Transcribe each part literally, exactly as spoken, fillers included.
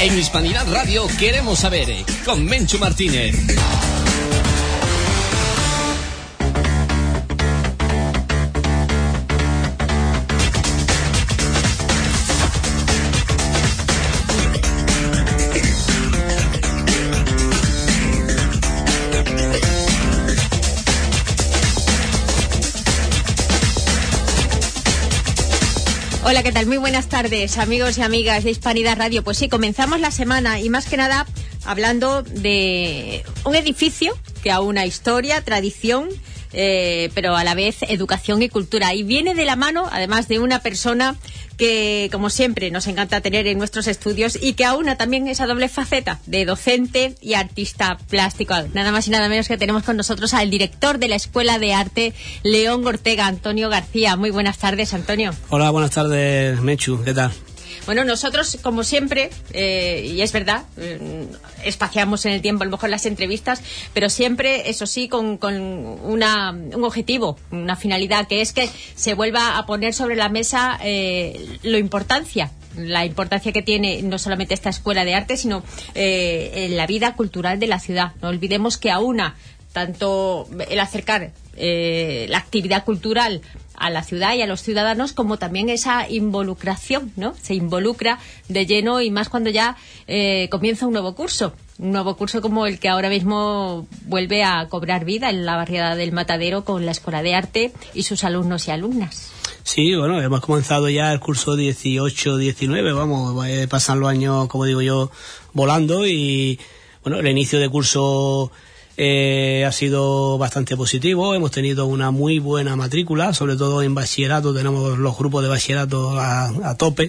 En Hispanidad Radio queremos saber, con Menchu Martínez. Hola, ¿qué tal? Muy buenas tardes, amigos y amigas de Hispanidad Radio. Pues sí, comenzamos la semana y más que nada hablando de un edificio que aúna historia, tradición, eh, pero a la vez educación y cultura. Y viene de la mano, además, de una persona que, como siempre, nos encanta tener en nuestros estudios y que aúna también esa doble faceta de docente y artista plástico. Nada más y nada menos que tenemos con nosotros al director de la Escuela de Arte, León Ortega, Antonio García. Muy buenas tardes, Antonio. Hola, buenas tardes, Mechu. ¿Qué tal? Bueno, nosotros, como siempre, eh, y es verdad, eh, espaciamos en el tiempo a lo mejor las entrevistas, pero siempre, eso sí, con, con una, un objetivo, una finalidad, que es que se vuelva a poner sobre la mesa eh, la importancia la importancia que tiene no solamente esta escuela de arte, sino eh, en la vida cultural de la ciudad. No olvidemos que aúna tanto el acercar eh, la actividad cultural a la ciudad y a los ciudadanos, como también esa involucración, ¿no? Se involucra de lleno, y más cuando ya eh, comienza un nuevo curso. Un nuevo curso como el que ahora mismo vuelve a cobrar vida en la barriada del Matadero con la Escuela de Arte y sus alumnos y alumnas. Sí, bueno, hemos comenzado ya el curso dieciocho diecinueve, vamos, pasan los años, como digo yo, volando, y bueno, el inicio de curso Eh, ha sido bastante positivo. Hemos tenido una muy buena matrícula, sobre todo en bachillerato. Tenemos los grupos de bachillerato a, a tope,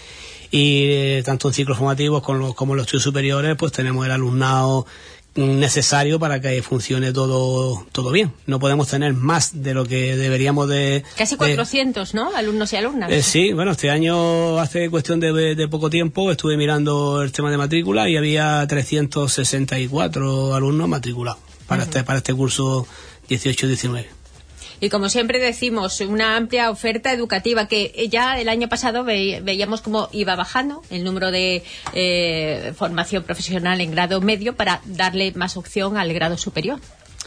y eh, tanto en ciclos formativos como, los, como en los estudios superiores, pues tenemos el alumnado necesario para que funcione todo todo bien. No podemos tener más de lo que deberíamos de... Casi cuatrocientos, de, ¿no? Alumnos y alumnas. Eh, sí, bueno, este año, hace cuestión de, de poco tiempo, estuve mirando el tema de matrícula y había trescientos sesenta y cuatro alumnos matriculados para, uh-huh. este, para este curso dieciocho diecinueve. Y como siempre decimos, una amplia oferta educativa que ya el año pasado ve, veíamos cómo iba bajando el número de eh, formación profesional en grado medio para darle más opción al grado superior.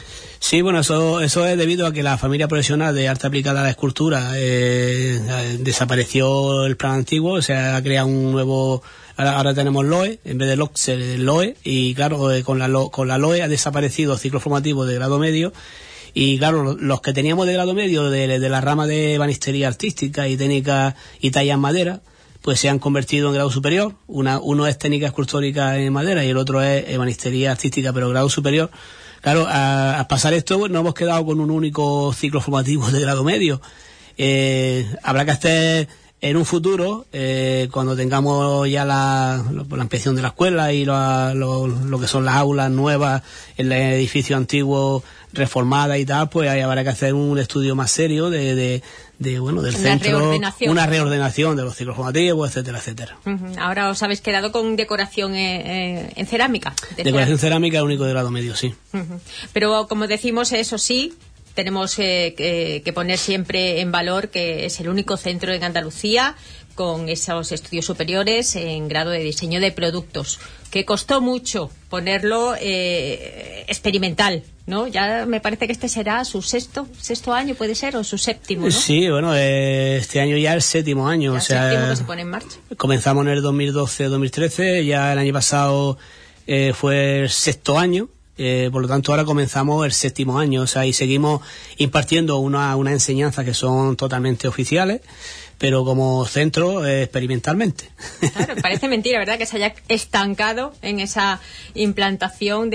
Sí, bueno, eso eso es debido a que la familia profesional de arte aplicada a la escultura eh, desapareció el plan antiguo, o sea, ha creado un nuevo... Ahora, ahora tenemos L O E, en vez de L O C, el L O E, y claro, eh, con, la, con la L O E ha desaparecido el ciclo formativo de grado medio. Y claro, los que teníamos de grado medio de, de la rama de ebanistería artística y técnica y talla en madera, pues se han convertido en grado superior. Una, uno es técnica escultórica en madera y el otro es ebanistería artística, pero grado superior. Claro, a, a pasar esto, pues, nos hemos quedado con un único ciclo formativo de grado medio. Eh, habrá que hacer en un futuro, eh, cuando tengamos ya la, la ampliación de la escuela y lo, lo, lo que son las aulas nuevas, el edificio antiguo reformada y tal, pues ahí habrá que hacer un estudio más serio de, de, de bueno, del una centro, reordenación. una reordenación de los ciclos formativos, etcétera, etcétera. Uh-huh. Ahora os habéis quedado con decoración eh, eh, en cerámica. De decoración cerámica, cerámica único de grado medio, sí. Uh-huh. Pero como decimos, eso sí, tenemos eh, que, que poner siempre en valor que es el único centro en Andalucía con esos estudios superiores en grado de diseño de productos, que costó mucho ponerlo eh, experimental, ¿no? Ya me parece que este será su sexto sexto año, puede ser, o su séptimo, ¿no? Sí, bueno, eh, este año ya el séptimo año, ya o sea, el séptimo que se pone en marcha. Comenzamos en el dos mil doce dos mil trece, ya el año pasado eh, fue el sexto año. Eh, por lo tanto, ahora comenzamos el séptimo año, o sea, y seguimos impartiendo una, una enseñanza que son totalmente oficiales, pero como centro eh, experimentalmente. Claro, parece mentira, ¿verdad?, que se haya estancado en esa implantación de,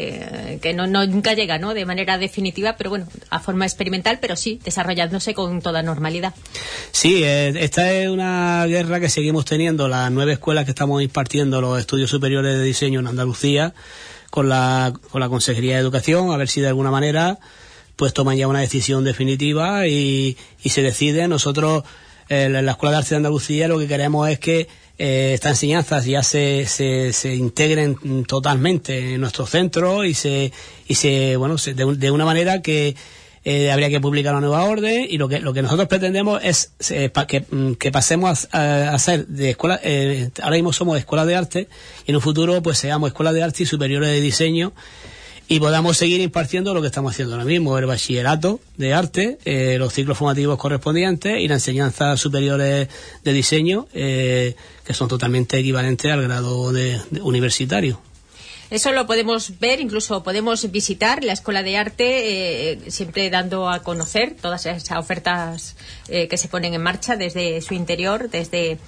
de que no, no nunca llega, ¿no?, de manera definitiva, pero bueno, a forma experimental, pero sí desarrollándose con toda normalidad. Sí, eh, esta es una guerra que seguimos teniendo las nueve escuelas que estamos impartiendo los estudios superiores de diseño en Andalucía, con la con la Consejería de Educación, a ver si de alguna manera pues toman ya una decisión definitiva y, y se decide. Nosotros en eh, la Escuela de Arte de Andalucía lo que queremos es que eh, estas enseñanzas ya se, se, se integren totalmente en nuestro centro y se y se bueno se, de, de una manera que eh, habría que publicar una nueva orden, y lo que lo que nosotros pretendemos es eh, pa, que, que pasemos a, a ser de escuela, eh, ahora mismo somos escuelas de arte, y en un futuro pues seamos escuelas de arte y superiores de diseño, y podamos seguir impartiendo lo que estamos haciendo ahora mismo, el bachillerato de arte, eh, los ciclos formativos correspondientes y la enseñanza superiores de diseño, eh, que son totalmente equivalentes al grado de, de universitario. Eso lo podemos ver, incluso podemos visitar la Escuela de Arte, eh, siempre dando a conocer todas esas ofertas eh, que se ponen en marcha desde su interior, desde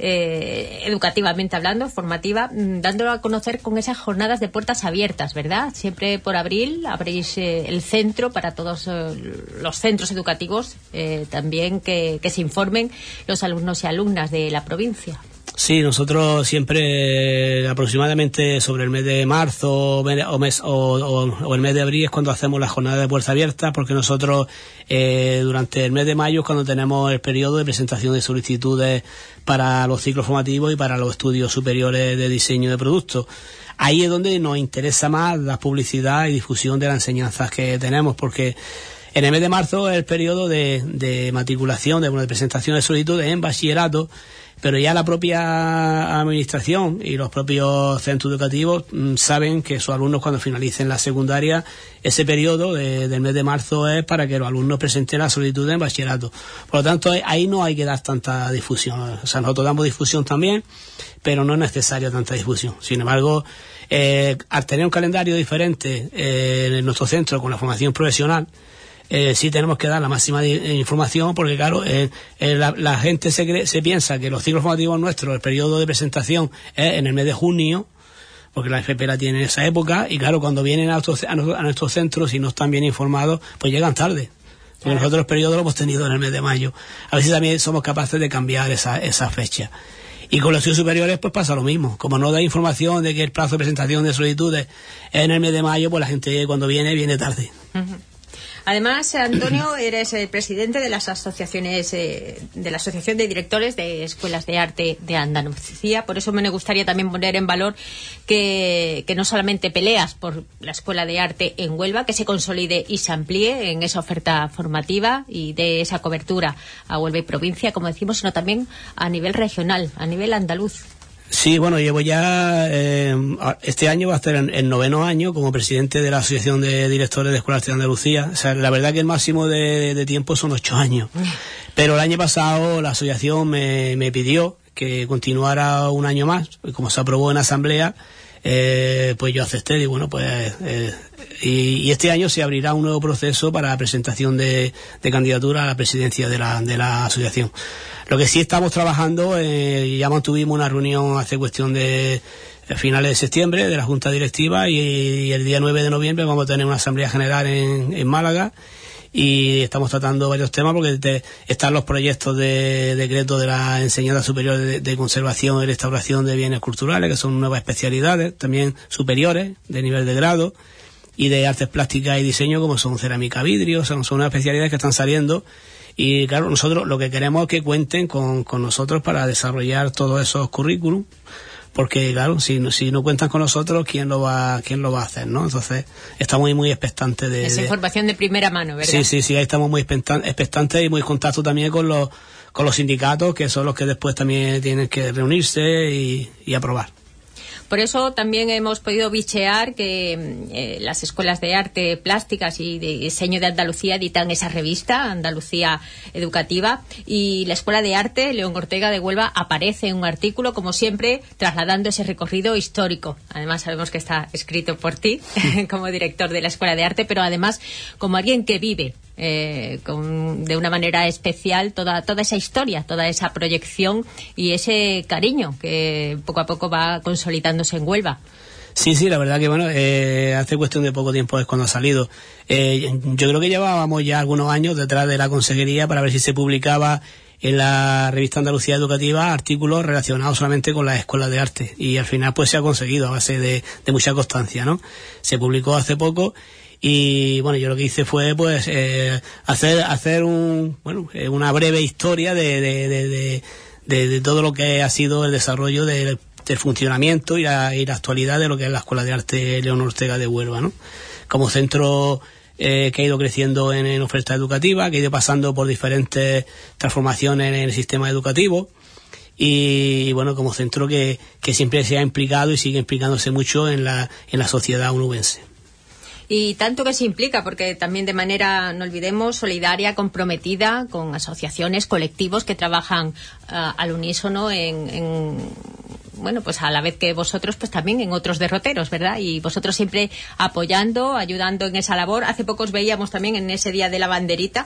eh, educativamente hablando, formativa, dándolo a conocer con esas jornadas de puertas abiertas, ¿verdad? Siempre por abril abrís eh, el centro para todos eh, los centros educativos, eh, también que, que se informen los alumnos y alumnas de la provincia. Sí, nosotros siempre, aproximadamente sobre el mes de marzo o, mes, o, o, o el mes de abril es cuando hacemos la jornada de puerta abierta, porque nosotros eh, durante el mes de mayo es cuando tenemos el periodo de presentación de solicitudes para los ciclos formativos y para los estudios superiores de diseño de productos. Ahí es donde nos interesa más la publicidad y difusión de las enseñanzas que tenemos, porque en el mes de marzo es el periodo de, de matriculación, de, bueno, de presentación de solicitudes en bachillerato, pero ya la propia administración y los propios centros educativos mmm, saben que sus alumnos, cuando finalicen la secundaria, ese periodo de, del mes de marzo es para que los alumnos presenten la solicitud en bachillerato. Por lo tanto, ahí no hay que dar tanta difusión. O sea, nosotros damos difusión también, pero no es necesaria tanta difusión. Sin embargo, eh, al tener un calendario diferente eh, en nuestro centro con la formación profesional, Eh, sí tenemos que dar la máxima de, de información, porque claro, eh, eh, la, la gente se, cree, se piensa que los ciclos formativos nuestros, el periodo de presentación es en el mes de junio, porque la F P la tiene en esa época, y claro, cuando vienen a nuestros, a nuestros centros y no están bien informados, pues llegan tarde. Porque nosotros el periodo lo hemos tenido en el mes de mayo. A ver si también somos capaces de cambiar esa, esa fecha. Y con los estudios superiores pues pasa lo mismo. Como no da información de que el plazo de presentación de solicitudes es en el mes de mayo, pues la gente cuando viene, viene tarde. Uh-huh. Además, Antonio, eres el presidente de las asociaciones, eh, de la Asociación de Directores de Escuelas de Arte de Andalucía. Por eso me gustaría también poner en valor que, que no solamente peleas por la Escuela de Arte en Huelva, que se consolide y se amplíe en esa oferta formativa y de esa cobertura a Huelva y provincia, como decimos, sino también a nivel regional, a nivel andaluz. Sí, bueno, llevo ya, eh, este año va a ser el, el noveno año como presidente de la Asociación de Directores de Escuelas de Andalucía. O sea, la verdad que el máximo de, de tiempo son ocho años. Pero el año pasado la asociación me, me pidió que continuara un año más, como se aprobó en asamblea, eh, pues yo acepté, y bueno, pues, eh, y, y este año se abrirá un nuevo proceso para la presentación de, de candidatura a la presidencia de la, de la asociación. Lo que sí estamos trabajando, eh, ya mantuvimos una reunión hace cuestión de finales de septiembre de la Junta Directiva, y, y el día nueve de noviembre vamos a tener una asamblea general en, en Málaga, y estamos tratando varios temas, porque te, están los proyectos de decreto de la enseñanza superior de, de conservación y restauración de bienes culturales, que son nuevas especialidades, también superiores, de nivel de grado, y de artes plásticas y diseño, como son cerámica, vidrio, son, son unas especialidades que están saliendo. Y claro, nosotros lo que queremos es que cuenten con, con nosotros para desarrollar todos esos currículum, porque claro, si, si no cuentan con nosotros, ¿quién lo va quién lo va a hacer, no? Entonces, estamos muy, muy expectantes de... Esa de... información de primera mano, ¿verdad? Sí, sí, sí, ahí estamos muy expectantes y muy en contacto también con los, con los sindicatos, que son los que después también tienen que reunirse y, y aprobar. Por eso también hemos podido bichear que eh, las escuelas de arte plásticas y de diseño de Andalucía editan esa revista, Andalucía Educativa, y la Escuela de Arte León Ortega de Huelva aparece en un artículo, como siempre, trasladando ese recorrido histórico. Además, sabemos que está escrito por ti, como director de la Escuela de Arte, pero además como alguien que vive Eh, con, de una manera especial toda toda esa historia, toda esa proyección y ese cariño que poco a poco va consolidándose en Huelva. Sí, sí, la verdad que bueno, eh, hace cuestión de poco tiempo es cuando ha salido. Eh, yo creo que llevábamos ya algunos años detrás de la consejería para ver si se publicaba en la revista Andalucía Educativa artículos relacionados solamente con las escuelas de arte, y al final pues se ha conseguido a base de, de mucha constancia, ¿no? Se publicó hace poco. Y bueno, yo lo que hice fue pues eh, hacer hacer un bueno eh, una breve historia de de, de, de, de de todo lo que ha sido el desarrollo de, del funcionamiento y la, y la actualidad de lo que es la Escuela de Arte León Ortega de Huelva, ¿no? Como centro eh, que ha ido creciendo en, en oferta educativa, que ha ido pasando por diferentes transformaciones en el sistema educativo. Y bueno, como centro que, que siempre se ha implicado y sigue implicándose mucho en la, en la sociedad onubense. Y tanto que se implica, porque también de manera, no olvidemos, solidaria, comprometida con asociaciones, colectivos que trabajan uh, al unísono en, en, bueno, pues a la vez que vosotros, pues también en otros derroteros, ¿verdad? Y vosotros siempre apoyando, ayudando en esa labor. Hace poco os veíamos también en ese día de la banderita,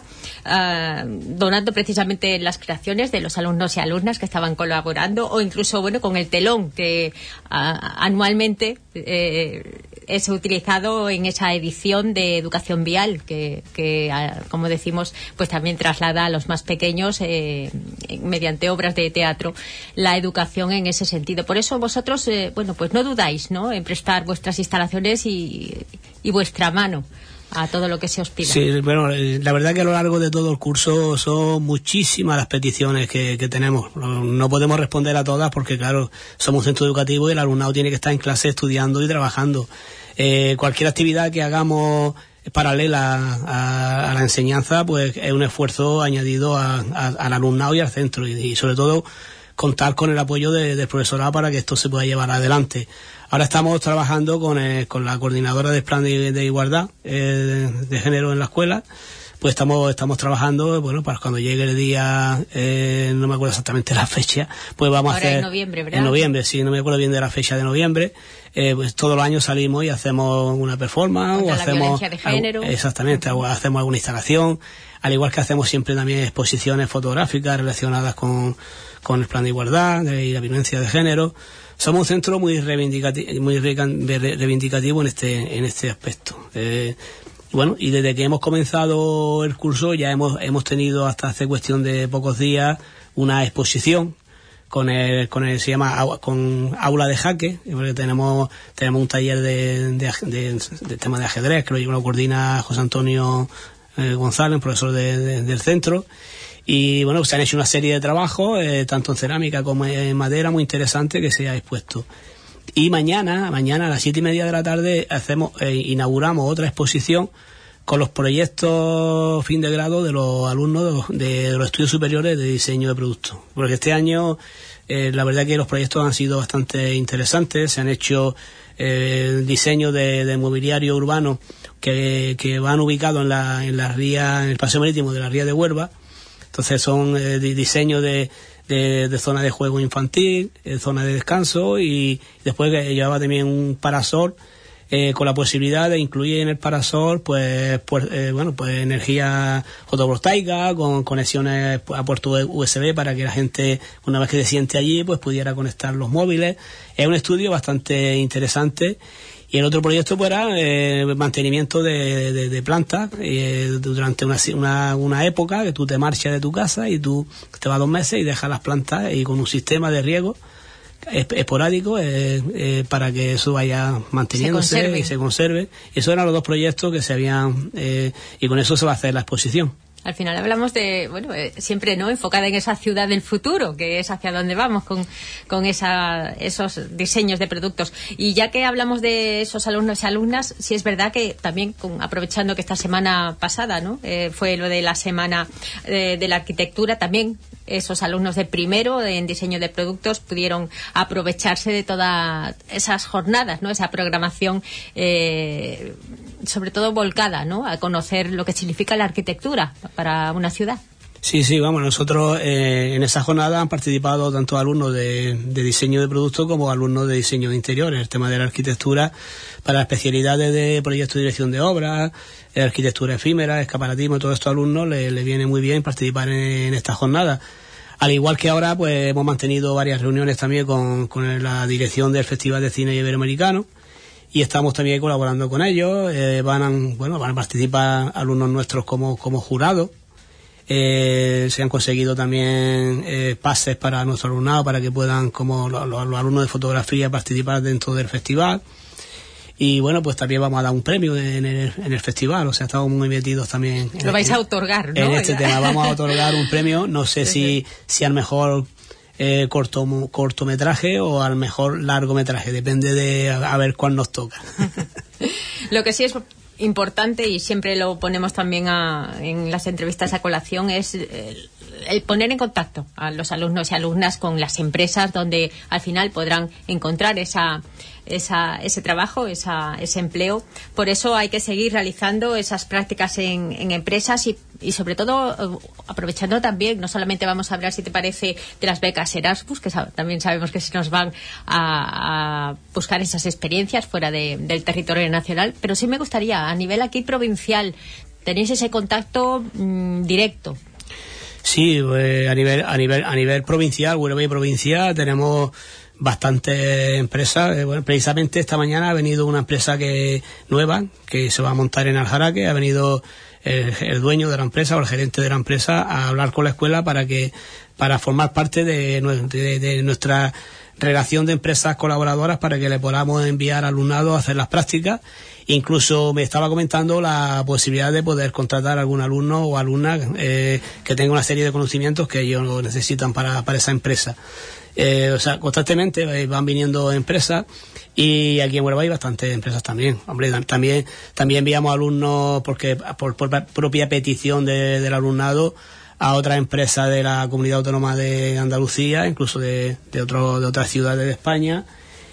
uh, donando precisamente las creaciones de los alumnos y alumnas que estaban colaborando, o incluso, bueno, con el telón que uh, anualmente eh, es utilizado en esa edición de educación vial que, que como decimos, pues también traslada a los más pequeños eh, mediante obras de teatro la educación en ese sentido. Por eso vosotros, eh, bueno, pues no dudáis, ¿no?, en prestar vuestras instalaciones y, y vuestra mano a todo lo que se os pida. Sí, bueno, la verdad que a lo largo de todo el curso son muchísimas las peticiones que, que tenemos. No podemos responder a todas porque, claro, somos un centro educativo y el alumnado tiene que estar en clase estudiando y trabajando. Eh, cualquier actividad que hagamos paralela a, a la enseñanza, pues es un esfuerzo añadido a, a, al alumnado y al centro. Y, y sobre todo contar con el apoyo de, del profesorado para que esto se pueda llevar adelante. Ahora estamos trabajando con, eh, con la coordinadora del plan de, de igualdad eh, de, de género en la escuela. Pues estamos estamos trabajando, bueno, para cuando llegue el día, eh, no me acuerdo exactamente la fecha, pues vamos Ahora a hacer... en noviembre, ¿verdad? En noviembre, sí, no me acuerdo bien de la fecha de noviembre. Eh, pues todos los años salimos y hacemos una performance. Contra o la hacemos violencia de género. Algo, exactamente, uh-huh. hacemos alguna instalación, al igual que hacemos siempre también exposiciones fotográficas relacionadas con, con el plan de igualdad y la violencia de género. Somos un centro muy reivindicativo, muy reivindicativo en este, en este aspecto. Eh, Bueno, y desde que hemos comenzado el curso ya hemos hemos tenido hasta hace cuestión de pocos días una exposición con el con el se llama con aula de jaque, porque tenemos tenemos un taller de de, de, de tema de ajedrez que lo, lo coordina José Antonio eh, González, profesor de, de, del centro. Y bueno, se han hecho una serie de trabajos eh, tanto en cerámica como en madera muy interesante que se ha expuesto. Y mañana, mañana a las siete y media de la tarde hacemos, eh, inauguramos otra exposición con los proyectos fin de grado de los alumnos de, de los estudios superiores de diseño de productos. Porque este año, eh, la verdad que los proyectos han sido bastante interesantes. Se han hecho eh, diseños de, de mobiliario urbano que, que van ubicados en la, en la ría, en el paseo marítimo de la ría de Huelva. Entonces son eh, diseños de De, de zona de juego infantil, de zona de descanso, y después que llevaba también un parasol eh, con la posibilidad de incluir en el parasol pues, pues eh, bueno pues energía fotovoltaica con conexiones a puerto U S B para que la gente, una vez que se siente allí, pues pudiera conectar los móviles. Es un estudio bastante interesante. Y el otro proyecto pues era eh, mantenimiento de, de, de plantas eh, durante una, una, una época que tú te marchas de tu casa y tú te vas dos meses y dejas las plantas y con un sistema de riego esporádico eh, eh, para que eso vaya manteniéndose se y se conserve. Esos eran los dos proyectos que se habían eh, y con eso se va a hacer la exposición. Al final hablamos de, bueno, eh, siempre no enfocada en esa ciudad del futuro, que es hacia donde vamos con, con esa, esos diseños de productos. Y ya que hablamos de esos alumnos y alumnas, sí es verdad que también, con, aprovechando que esta semana pasada, ¿no? Eh, fue lo de la semana de, de la arquitectura, también esos alumnos de primero en diseño de productos pudieron aprovecharse de todas esas jornadas, ¿no? Esa programación, eh, sobre todo volcada, ¿no?, a conocer lo que significa la arquitectura para una ciudad. Sí, sí, vamos, nosotros eh, en esa jornada han participado tanto alumnos de, de diseño de productos como alumnos de diseño de interiores. El tema de la arquitectura para especialidades de proyectos de dirección de obras, arquitectura efímera, escaparatismo, todos estos alumnos les le viene muy bien participar en, en esta jornada. Al igual que ahora, pues hemos mantenido varias reuniones también con, con la dirección del Festival de Cine Iberoamericano y estamos también colaborando con ellos. Eh, van a, bueno, van a participar alumnos nuestros como, como jurados. Eh, se han conseguido también eh, pases para nuestro alumnado para que puedan, como los, los, los alumnos de fotografía, participar dentro del festival. Y bueno, pues también vamos a dar un premio en el, en el festival, o sea, estamos muy metidos también. Lo vais a otorgar, ¿no? En este tema vamos a otorgar un premio, no sé si, si al mejor eh, corto, cortometraje o al mejor largometraje, depende de a, a ver cuál nos toca. Lo que sí es importante, y siempre lo ponemos también a, en las entrevistas a colación, es el, el poner en contacto a los alumnos y alumnas con las empresas donde al final podrán encontrar esa, esa, ese trabajo, esa, ese empleo. Por eso hay que seguir realizando esas prácticas en, en empresas y, y sobre todo aprovechando también, no solamente vamos a hablar, si te parece, de las becas Erasmus, que sab- también sabemos que se nos van a, a buscar esas experiencias fuera de, del territorio nacional, pero sí me gustaría, a nivel aquí provincial, ¿tenéis ese contacto mmm, directo? Sí, eh, a nivel a nivel a nivel provincial, Huelva y provincia, tenemos bastantes empresas. Eh, bueno, precisamente esta mañana ha venido una empresa que nueva que se va a montar en Aljaraque. Ha venido el, el dueño de la empresa o el gerente de la empresa a hablar con la escuela para que para formar parte de, de, de nuestra relación de empresas colaboradoras, para que le podamos enviar alumnado a hacer las prácticas. Incluso me estaba comentando la posibilidad de poder contratar a algún alumno o alumna eh, que tenga una serie de conocimientos que ellos necesitan para, para esa empresa. Eh, o sea, constantemente eh, van viniendo empresas, y aquí en Huelva hay bastantes empresas también. Hombre, también también enviamos alumnos porque por, por propia petición de, del alumnado a otras empresas de la Comunidad Autónoma de Andalucía, incluso de, de, otro, de otras ciudades de España.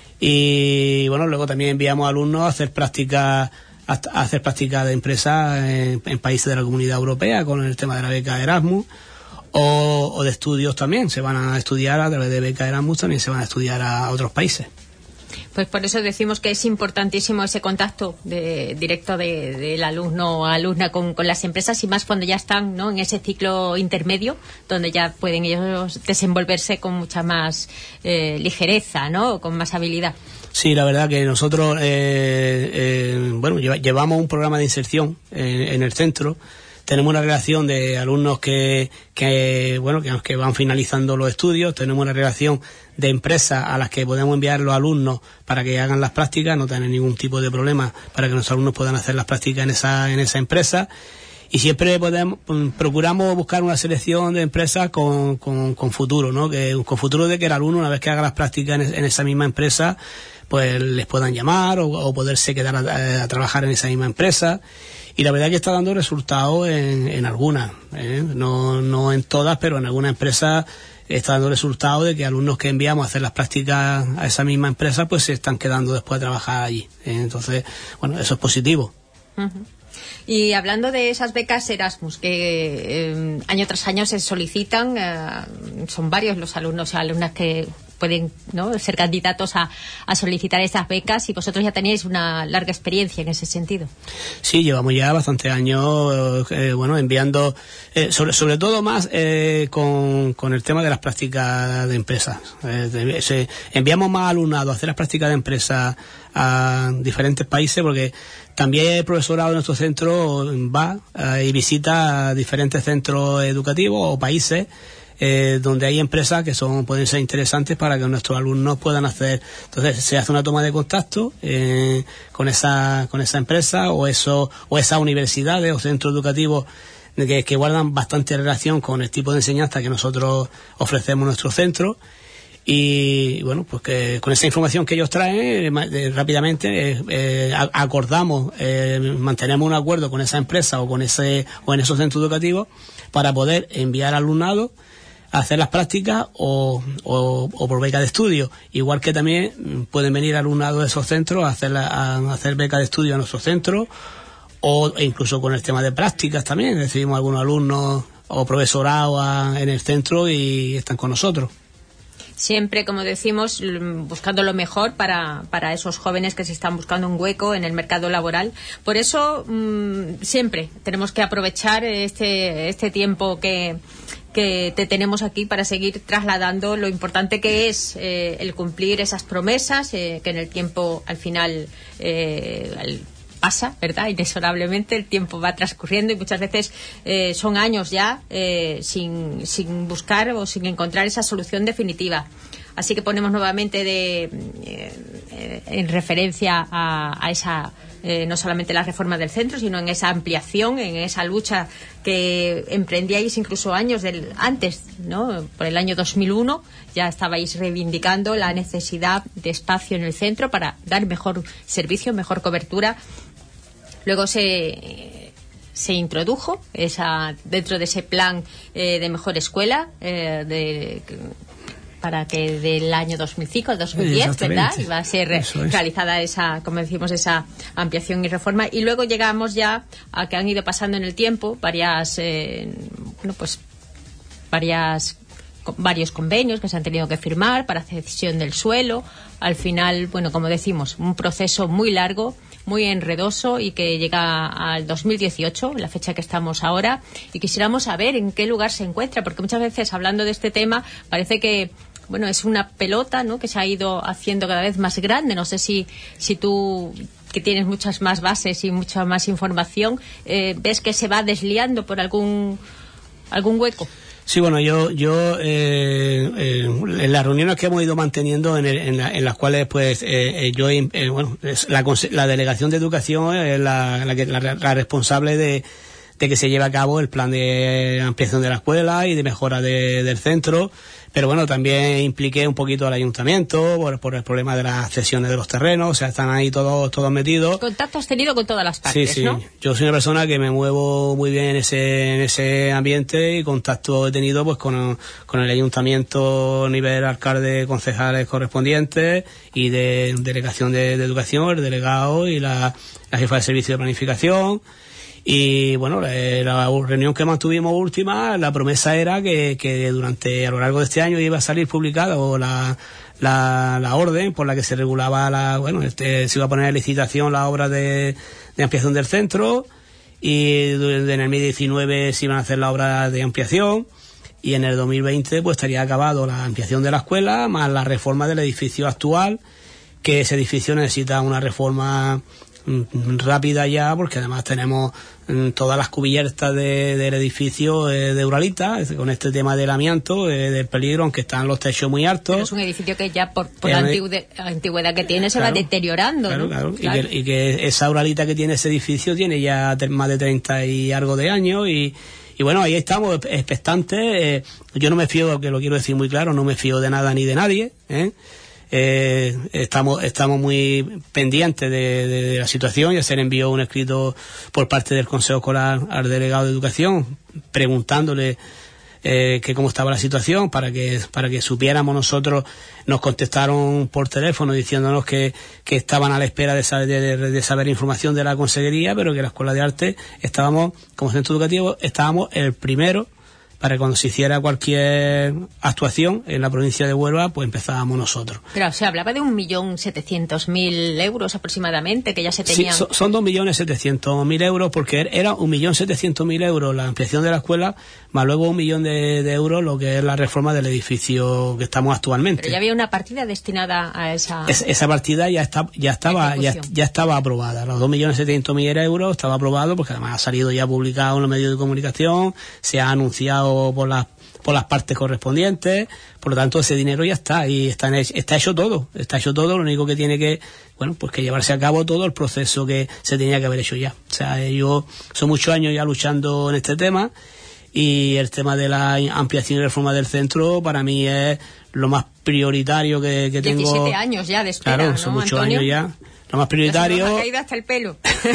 Y bueno, luego también enviamos alumnos a hacer prácticas a hacer prácticas de empresas en, en países de la Comunidad Europea con el tema de la beca Erasmus, o, o de estudios también. Se van a estudiar a través de beca Erasmus, también se van a estudiar a, a otros países. Pues por eso decimos que es importantísimo ese contacto de, directo de, del alumno o alumna con, con las empresas, y más cuando ya están, ¿no?, en ese ciclo intermedio, donde ya pueden ellos desenvolverse con mucha más eh, ligereza, ¿no?, con más habilidad. Sí, la verdad que nosotros eh, eh, bueno, lleva, llevamos un programa de inserción en, en el centro. Tenemos una relación de alumnos que, que bueno, que, que van finalizando los estudios. Tenemos una relación de empresas a las que podemos enviar los alumnos para que hagan las prácticas. No tienen ningún tipo de problema para que los alumnos puedan hacer las prácticas en esa, en esa empresa. Y siempre podemos, procuramos buscar una selección de empresas con, con, con futuro, ¿no? Que, con futuro de que el alumno, una vez que haga las prácticas en, en esa misma empresa, pues les puedan llamar o, o poderse quedar a, a trabajar en esa misma empresa. Y la verdad es que está dando resultados en, en algunas, ¿eh? no, no en todas, pero en algunas empresas está dando resultados de que alumnos que enviamos a hacer las prácticas a esa misma empresa, pues se están quedando después de trabajar allí, ¿eh? Entonces, bueno, eso es positivo. Uh-huh. Y hablando de esas becas Erasmus que eh, año tras año se solicitan, eh, son varios los alumnos y alumnas que pueden, ¿no?, ser candidatos a, a solicitar esas becas, y vosotros ya tenéis una larga experiencia en ese sentido. Sí, llevamos ya bastantes años eh, bueno, enviando, eh, sobre, sobre todo más eh, con, con el tema de las prácticas de empresas. Eh, de, se, enviamos más alumnado a hacer las prácticas de empresas a diferentes países, porque también el profesorado de nuestro centro va eh, y visita diferentes centros educativos o países Eh, donde hay empresas que son pueden ser interesantes para que nuestros alumnos puedan hacer. Entonces se hace una toma de contacto eh, con esa con esa empresa o eso o esas universidades o centros educativos que, que guardan bastante relación con el tipo de enseñanza que nosotros ofrecemos en nuestro centro. Y bueno, pues que con esa información que ellos traen eh, rápidamente eh, eh, acordamos, eh, mantenemos un acuerdo con esa empresa o con ese o en esos centros educativos para poder enviar alumnado a hacer las prácticas o, o, o por beca de estudio. Igual que también pueden venir alumnados de esos centros a hacer, la, a hacer beca de estudio a nuestros centros, o incluso con el tema de prácticas también. Recibimos algunos alumnos o profesorado a, en el centro y están con nosotros. Siempre, como decimos, buscando lo mejor para, para esos jóvenes que se están buscando un hueco en el mercado laboral. Por eso, mmm, siempre tenemos que aprovechar este, este tiempo que, que te tenemos aquí para seguir trasladando lo importante que es eh, el cumplir esas promesas, eh, que en el tiempo, al final, eh, al, pasa, ¿verdad? Inexorablemente el tiempo va transcurriendo y muchas veces eh, son años ya eh, sin, sin buscar o sin encontrar esa solución definitiva. Así que ponemos nuevamente de, eh, en referencia a, a esa, eh, no solamente la reforma del centro, sino en esa ampliación, en esa lucha que emprendíais incluso años del, antes, ¿no? Por el año dos mil uno ya estabais reivindicando la necesidad de espacio en el centro para dar mejor servicio, mejor cobertura Luego se, se introdujo esa dentro de ese plan eh, de mejor escuela eh, de... para que del año dos mil cinco al dos mil diez, ¿verdad? Iba a ser re- realizada esa, como decimos, esa ampliación y reforma. Y luego llegamos ya a que han ido pasando en el tiempo varias, eh, bueno, pues varias varios convenios que se han tenido que firmar para cesión del suelo. Al final, bueno, como decimos, un proceso muy largo, muy enredoso y que llega al dos mil dieciocho, la fecha que estamos ahora, y quisiéramos saber en qué lugar se encuentra, porque muchas veces hablando de este tema parece que bueno, es una pelota, ¿no?, que se ha ido haciendo cada vez más grande. No sé si, si tú, que tienes muchas más bases y mucha más información, eh, ves que se va desliando por algún algún hueco. Sí, bueno, yo, yo eh, eh, en las reuniones que hemos ido manteniendo, en, el, en, la, en las cuales, pues, eh, yo, eh, bueno, es la, la delegación de educación es la, la, que, la, la responsable de, de que se lleve a cabo el plan de ampliación de la escuela y de mejora de, del centro. Pero bueno, también impliqué un poquito al ayuntamiento por, por el problema de las cesiones de los terrenos, o sea, están ahí todos todos metidos. ¿Contacto has tenido con todas las partes, sí, sí. ¿no? Yo soy una persona que me muevo muy bien en ese en ese ambiente y contacto he tenido pues con, con el ayuntamiento a nivel alcalde, concejales correspondientes y de delegación de, de educación, el delegado y la, la jefa de servicio de planificación. Y bueno, la, la reunión que mantuvimos última, la promesa era que, que durante a lo largo de este año iba a salir publicada o la, la, la orden por la que se regulaba la, bueno, este, se iba a poner en licitación la obra de, de ampliación del centro, y en el dos mil diecinueve se iban a hacer la obra de ampliación, y en el dos mil veinte pues estaría acabado la ampliación de la escuela más la reforma del edificio actual, que ese edificio necesita una reforma rápida ya, porque además tenemos mm, todas las cubiertas de, del edificio eh, de Uralita, con este tema del amianto, eh, del peligro, aunque están los techos muy altos. Pero es un edificio que ya por, por eh, la antigüedad, antigüedad que tiene se claro, va deteriorando, claro, ¿no? Claro. Claro. Y, que, y que esa Uralita que tiene ese edificio tiene ya más de treinta y algo de años, y Y bueno, ahí estamos expectantes. Eh, yo no me fío, que lo quiero decir muy claro, no me fío de nada ni de nadie, ¿eh? Eh, estamos estamos muy pendientes de, de, de la situación. Ya se le envió un escrito por parte del Consejo Escolar al delegado de Educación preguntándole eh, que cómo estaba la situación, para que para que supiéramos nosotros. Nos contestaron por teléfono diciéndonos que, que estaban a la espera de saber, de, de saber información de la consejería, pero que la Escuela de Arte estábamos, como centro educativo, estábamos el primero para que cuando se hiciera cualquier actuación en la provincia de Huelva, pues empezábamos nosotros. Pero se hablaba de un millón setecientos mil euros aproximadamente, que ya se tenían. Sí, son dos millones setecientos mil euros, porque era un millón setecientos mil euros la ampliación de la escuela, más luego un millón de, de euros lo que es la reforma del edificio que estamos actualmente. Pero ya había una partida destinada a esa... Es, esa partida ya está, ya estaba, ya, ya estaba aprobada. Los dos millones setecientos mil euros estaba aprobado, porque además ha salido ya publicado en los medios de comunicación, se ha anunciado por las por las partes correspondientes, por lo tanto ese dinero ya está y está, está hecho todo, está hecho todo, lo único que tiene que, bueno, pues que llevarse a cabo todo el proceso que se tenía que haber hecho ya. O sea, yo son muchos años ya luchando en este tema, y el tema de la ampliación y reforma del centro para mí es lo más prioritario que, que tengo. diecisiete años ya de espera, claro, ¿no, son muchos Antonio? años ya. Lo más prioritario. Ya se nos ha caído hasta el pelo.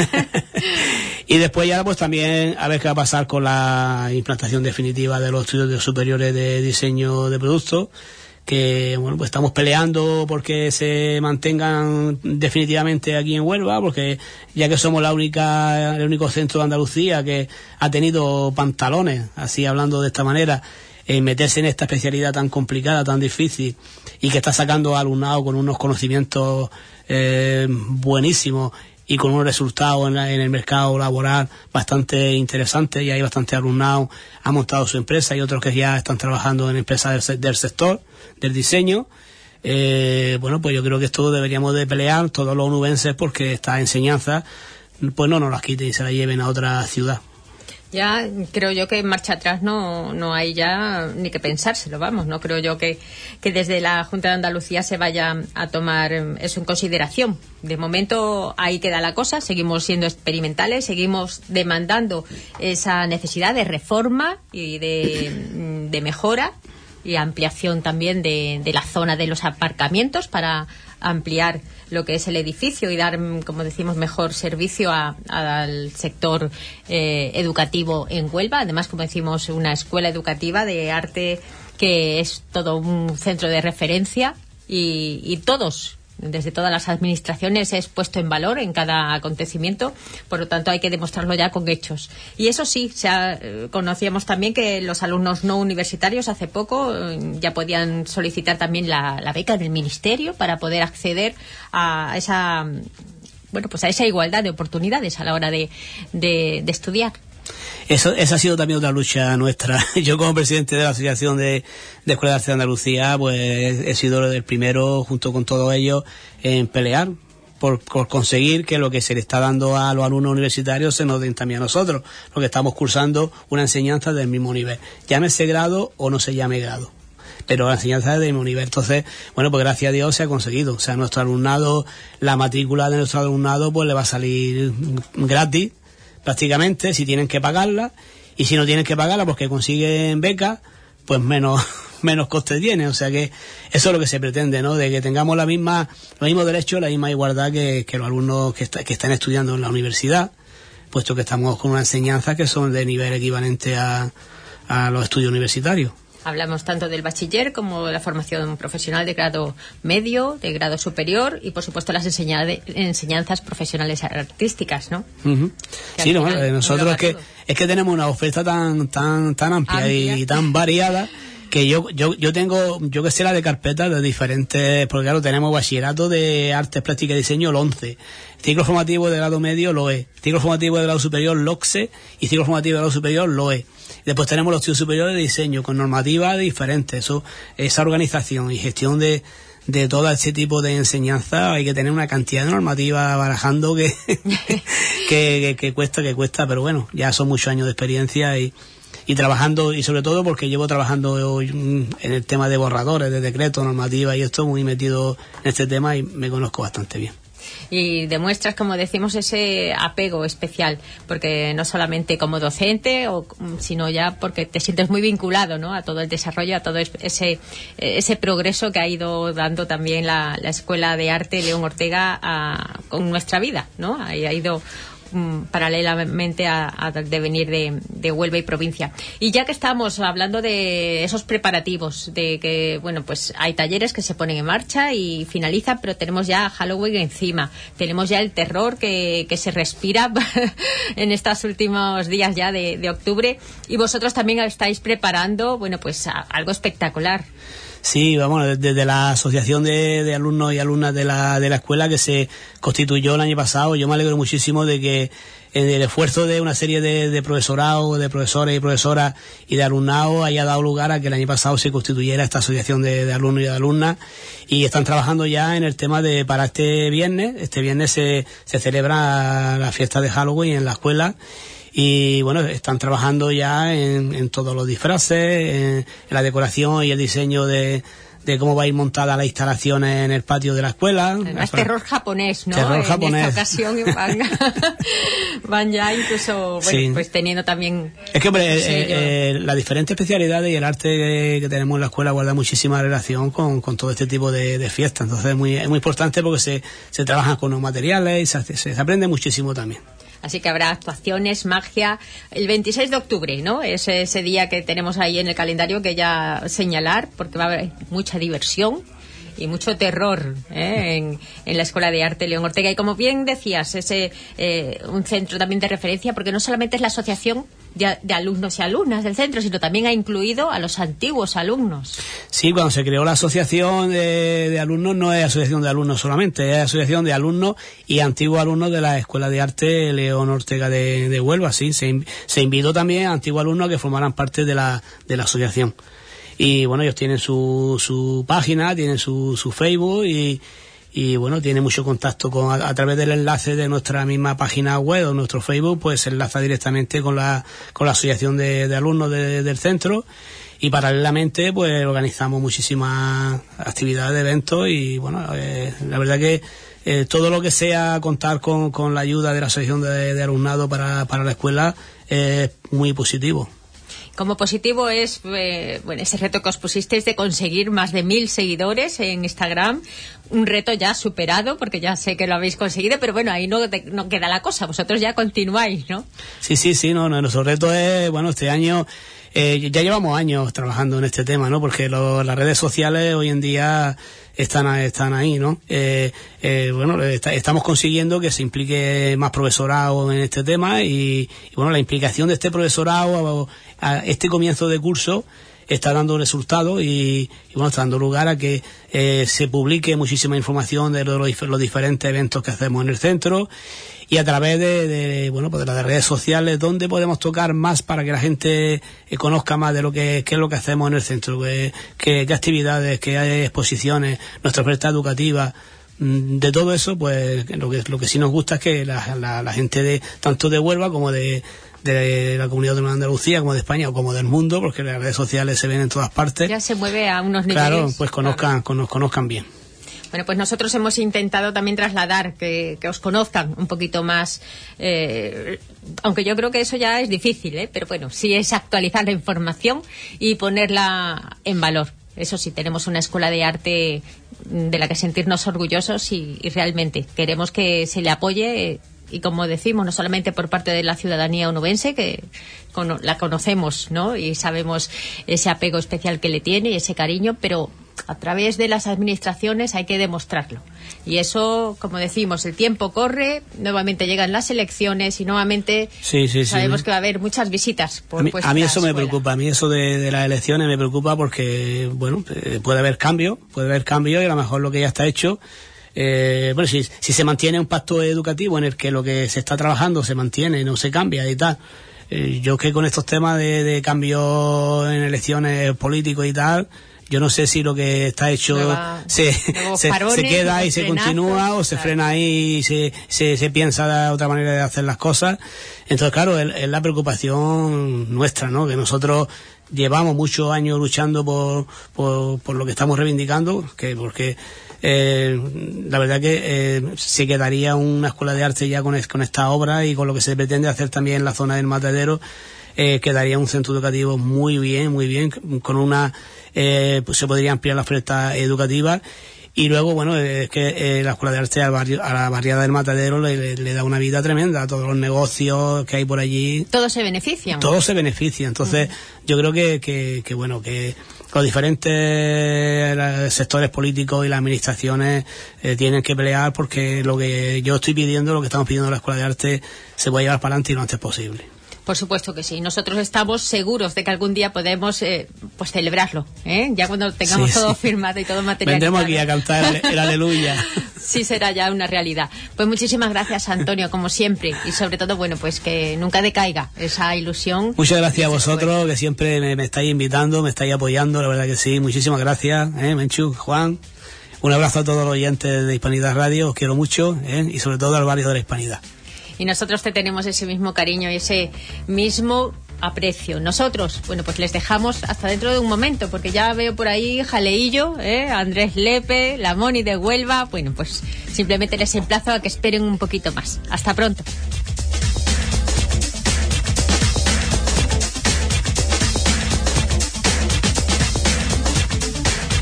Y después ya pues también a ver qué va a pasar con la implantación definitiva de los estudios superiores de diseño de productos, que bueno, pues estamos peleando porque se mantengan definitivamente aquí en Huelva, porque ya que somos la única el único centro de Andalucía que ha tenido pantalones, así hablando de esta manera, en meterse en esta especialidad tan complicada, tan difícil, y que está sacando alumnado con unos conocimientos eh, buenísimos y con unos resultados en, la, en el mercado laboral bastante interesantes, y hay bastante alumnado, ha montado su empresa, y otros que ya están trabajando en empresas del, del sector del diseño. Eh, bueno, pues yo creo que esto deberíamos de pelear todos los onubenses, porque esta enseñanza pues no nos las quiten y se la lleven a otra ciudad. Ya creo yo que en marcha atrás no no hay ya ni que pensárselo, vamos, no creo yo que, que desde la Junta de Andalucía se vaya a tomar eso en consideración. De momento ahí queda la cosa, seguimos siendo experimentales, seguimos demandando esa necesidad de reforma y de, de mejora y ampliación también de, de la zona de los aparcamientos para ampliar lo que es el edificio y dar, como decimos, mejor servicio a, a, al sector eh, educativo en Huelva. Además, como decimos, una escuela educativa de arte que es todo un centro de referencia y, y todos, desde todas las administraciones, es puesto en valor en cada acontecimiento. Por lo tanto, hay que demostrarlo ya con hechos. Y eso sí, se ha, conocíamos también que los alumnos no universitarios hace poco ya podían solicitar también la, la beca del Ministerio para poder acceder a esa, bueno, pues a esa igualdad de oportunidades a la hora de, de, de estudiar. Eso, esa ha sido también otra lucha nuestra. Yo, como presidente de la Asociación de, de Escuelas de Arte de Andalucía, pues he sido el primero, junto con todos ellos, en pelear por, por conseguir que lo que se le está dando a los alumnos universitarios se nos den también a nosotros, porque estamos cursando una enseñanza del mismo nivel, llámese grado o no se llame grado, pero la enseñanza es del mismo nivel. Entonces, bueno, pues gracias a Dios se ha conseguido. O sea, nuestro alumnado, la matrícula de nuestro alumnado, pues le va a salir gratis, prácticamente, si tienen que pagarla, y si no tienen que pagarla porque consiguen becas, pues menos menos coste tiene. O sea que eso es lo que se pretende, ¿no? De que tengamos la misma los mismos derechos, la misma igualdad que, que los alumnos que, está, que están estudiando en la universidad, puesto que estamos con una enseñanza que son de nivel equivalente a, a los estudios universitarios. Hablamos tanto del bachiller como de la formación profesional de grado medio, de grado superior y, por supuesto, las enseña enseñanzas profesionales artísticas, ¿no? Uh-huh. Sí, no, nosotros es que, es que tenemos una oferta tan tan tan amplia, amplia. Y, y tan variada que yo yo yo tengo, yo que sé, la de carpetas de diferentes, porque claro, tenemos bachillerato de artes, plásticas y diseño, el once, ciclo formativo de grado medio, L O E, ciclo formativo de grado superior, L O C S E, y ciclo formativo de grado superior, L O E. Después tenemos los estudios superiores de diseño con normativas diferentes. Eso, esa organización y gestión de, de todo ese tipo de enseñanza, hay que tener una cantidad de normativas barajando que, que, que, que cuesta, que cuesta, pero bueno, ya son muchos años de experiencia y, y trabajando, y sobre todo porque llevo trabajando en el tema de borradores, de decretos, normativas y esto, muy metido en este tema y me conozco bastante bien. Y demuestras, como decimos, ese apego especial, porque no solamente como docente, o, sino ya porque te sientes muy vinculado, ¿no?, a todo el desarrollo, a todo ese ese progreso que ha ido dando también la, la Escuela de Arte León Ortega a, con nuestra vida, ¿no? Ha, ha ido paralelamente al devenir de, de Huelva y provincia. Y ya que estamos hablando de esos preparativos, de que, bueno, pues hay talleres que se ponen en marcha y finalizan, pero tenemos ya Halloween encima, tenemos ya el terror que, que se respira en estos últimos días ya de, de octubre, y vosotros también estáis preparando, bueno, pues a, algo espectacular. Sí, vamos, desde la asociación de, de alumnos y alumnas de la, de la escuela que se constituyó el año pasado, yo me alegro muchísimo de que en el esfuerzo de una serie de, de profesorado, de profesores y profesoras y de alumnado haya dado lugar a que el año pasado se constituyera esta asociación de, de alumnos y de alumnas, y están trabajando ya en el tema de, para este viernes, este viernes se, se celebra la fiesta de Halloween en la escuela. Y bueno, están trabajando ya en, en todos los disfraces, en, en la decoración y el diseño de, de cómo va a ir montada las instalaciones en el patio de la escuela. Además, terror japonés, ¿no? Terror en japonés. esta ocasión van, van ya incluso, bueno, sí, pues teniendo también... Es que, hombre, eh, eh, las diferentes especialidades y el arte que, que tenemos en la escuela guarda muchísima relación con, con todo este tipo de, de fiestas. Entonces es muy, es muy importante porque se, se trabajan con los materiales y se, se aprende muchísimo también. Así que habrá actuaciones, magia, el veintiséis de octubre, ¿no? Es ese día que tenemos ahí en el calendario que ya señalar, porque va a haber mucha diversión y mucho terror, ¿eh? en, en la Escuela de Arte León Ortega. Y como bien decías, es eh, un centro también de referencia, porque no solamente es la asociación de, de alumnos y alumnas del centro, sino también ha incluido a los antiguos alumnos. Sí, cuando se creó la asociación de, de alumnos, no es asociación de alumnos solamente, es asociación de alumnos y antiguos alumnos de la Escuela de Arte León Ortega de, de Huelva. Sí, se, se invitó también a antiguos alumnos a que formaran parte de la, de la asociación. Y bueno, ellos tienen su, su página, tienen su, su Facebook y, y bueno, tienen mucho contacto con, a, a través del enlace de nuestra misma página web o nuestro Facebook, pues se enlaza directamente con la, con la asociación de, de alumnos de, del centro, y paralelamente pues organizamos muchísimas actividades, eventos y bueno, eh, la verdad que eh, todo lo que sea contar con, con la ayuda de la asociación de, de alumnado para, para la escuela es muy positivo. Como positivo es eh, bueno, ese reto que os pusisteis de conseguir más de mil seguidores en Instagram, un reto ya superado, porque ya sé que lo habéis conseguido, pero bueno, ahí no, te, no queda la cosa, vosotros ya continuáis, ¿no? Sí, sí, sí, no, no, nuestro reto es, bueno, este año, eh, ya llevamos años trabajando en este tema, ¿no? Porque lo, las redes sociales hoy en día están, están ahí, ¿no? Eh, eh, bueno, está, estamos consiguiendo que se implique más profesorado en este tema y, y bueno, la implicación de este profesorado a, a este comienzo de curso está dando resultados y, y bueno, está dando lugar a que eh, se publique muchísima información de los, los diferentes eventos que hacemos en el centro y a través de, de bueno, pues de las redes sociales donde podemos tocar más para que la gente eh, conozca más de lo que, que es lo que hacemos en el centro, que, que, que actividades, que hay exposiciones, nuestra oferta educativa. De todo eso, pues lo que lo que sí nos gusta es que la, la, la gente de tanto de Huelva como de de la comunidad de Andalucía, como de España o como del mundo, porque las redes sociales se ven en todas partes. Ya se mueve a unos niveles. Claro, pues conozcan, claro. Nos conozcan bien. Bueno, pues nosotros hemos intentado también trasladar que, que os conozcan un poquito más, eh, aunque yo creo que eso ya es difícil, ¿eh? Pero bueno, sí es actualizar la información y ponerla en valor. Eso sí, tenemos una escuela de arte de la que sentirnos orgullosos y, y realmente queremos que se le apoye. Eh, y como decimos, no solamente por parte de la ciudadanía onubense, que con, la conocemos, ¿no? Y sabemos ese apego especial que le tiene y ese cariño, pero a través de las administraciones hay que demostrarlo. Y eso, como decimos, el tiempo corre, nuevamente llegan las elecciones y nuevamente sí, sí, sabemos sí. que va a haber muchas visitas por a mí, a mí eso escuela. me preocupa, a mí eso de, de las elecciones me preocupa porque, bueno, puede haber cambio, puede haber cambio y a lo mejor lo que ya está hecho. Eh, bueno, si, si se mantiene un pacto educativo en el que lo que se está trabajando se mantiene, no se cambia y tal, eh, yo que con estos temas de, de cambio en elecciones políticos y tal, yo no sé si lo que está hecho Nueva, se, se, parones, se queda y se continúa o se claro. frena ahí y se, se, se piensa de otra manera de hacer las cosas. Entonces, claro, es, es la preocupación nuestra, ¿no? Que nosotros llevamos muchos años luchando por, por, por lo que estamos reivindicando, que porque Eh, la verdad que eh, se quedaría una escuela de arte ya con, es, con esta obra y con lo que se pretende hacer también en la zona del Matadero, eh, quedaría un centro educativo muy bien, muy bien, con una, eh, pues se podría ampliar la oferta educativa y luego, bueno, es que eh, la escuela de arte al barrio, a la barriada del Matadero le, le, le da una vida tremenda a todos los negocios que hay por allí. Todos se benefician. Todos se benefician, entonces uh-huh. yo creo que, que, que bueno, que los diferentes sectores políticos y las administraciones eh, tienen que pelear porque lo que yo estoy pidiendo, lo que estamos pidiendo en la Escuela de Arte se puede llevar para adelante y lo antes posible. Por supuesto que sí. Nosotros estamos seguros de que algún día podemos eh, pues celebrarlo, ¿eh? Ya cuando tengamos sí, todo sí. firmado y todo materializado. Vendremos aquí a cantar el, el aleluya. Sí, será ya una realidad. Pues muchísimas gracias, Antonio, como siempre. Y sobre todo, bueno, pues que nunca decaiga esa ilusión. Muchas gracias a vosotros, que siempre me, me estáis invitando, me estáis apoyando, la verdad que sí. Muchísimas gracias, ¿eh? Menchu, Juan. Un abrazo a todos los oyentes de Hispanidad Radio, os quiero mucho, ¿eh? Y sobre todo al barrio de la Hispanidad. Y nosotros te tenemos ese mismo cariño y ese mismo aprecio. Nosotros, bueno, pues les dejamos hasta dentro de un momento, porque ya veo por ahí Jaleillo, ¿eh? Andrés Lepe, la Moni de Huelva. Bueno, pues simplemente les emplazo a que esperen un poquito más. Hasta pronto.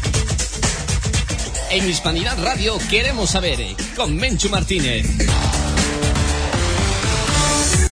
En Hispanidad Radio queremos saber, con Menchu Martínez.